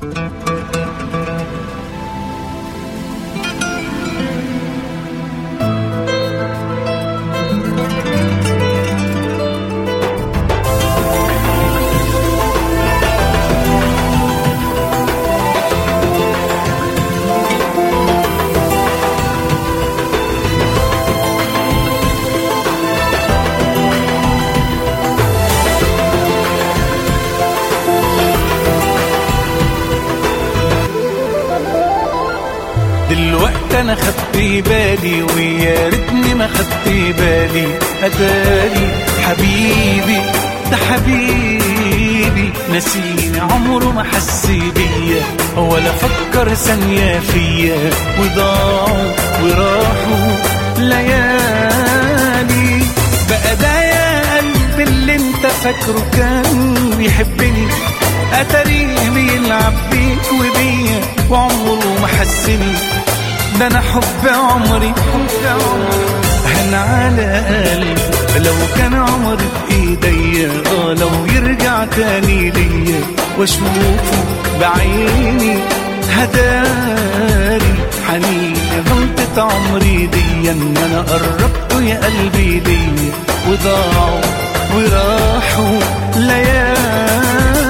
دلوقتي انا خدت بالي ويا ريتني ما خدت بالي، اتاري حبيبي ده حبيبي نسيني عمره ما حس بيا ولا فكر ثانية فيا، وضاعوا وراحوا ليالي. بقى ده يا قلبي اللي انت فاكره كان بيحبني، اتاريه بيلعب بيك وبيا وعمره ما حسني. ده انا حب عمري هن على قلبي، لو كان عمري بايديا لو يرجع تاني ليا واشوفه بعيني هداري حنين غلطة عمري دي ان انا قربته يا قلبي ليا، وضاعوا وراحوا ليالي.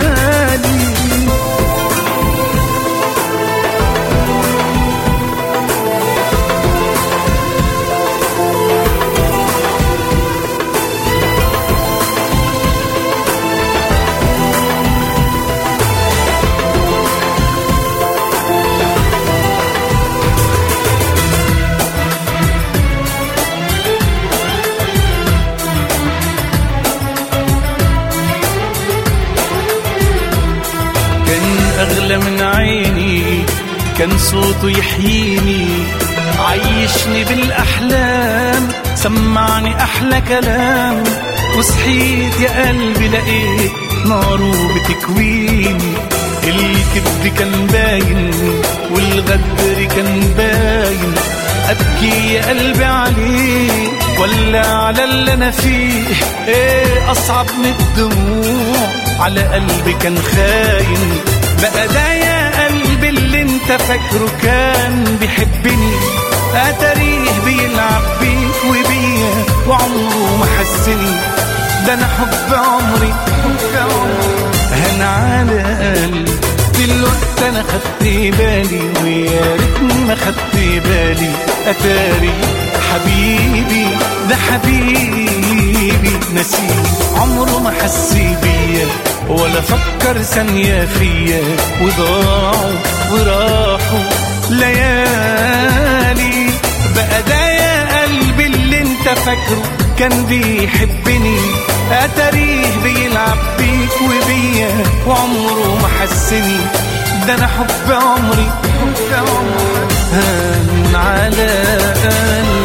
أغلى من عيني، كان صوته يحييني، عيشني بالأحلام، سمعني أحلى كلام. وصحيت يا قلبي لقيت ناره بتكويني، الكذب كان باين والغدر كان باين. أبكي يا قلبي عليه ولا على اللي أنا فيه؟ إيه أصعب من الدموع على قلبي كان خاين. بقى ده يا قلبي اللي انت فاكره كان بيحبني، اتاريه بيلعب بيك وبيا وعمره ما حسني. ده انا حب عمري هن على قلبي، دلوقتي انا خدت بالي ويا ريتني ما خدت بالي. اتاري حبيبي ده حبيبي نسيني عمره ما حس بيا ولا فكر ثانية فيا، وضاعوا وراحوا ليالي. بقى ده يا قلبي اللي انت فاكره كان بيحبني، اتاريه بيلعب بيك وبيا وعمره ما حسني. ده انا حب عمري هان على قلبي.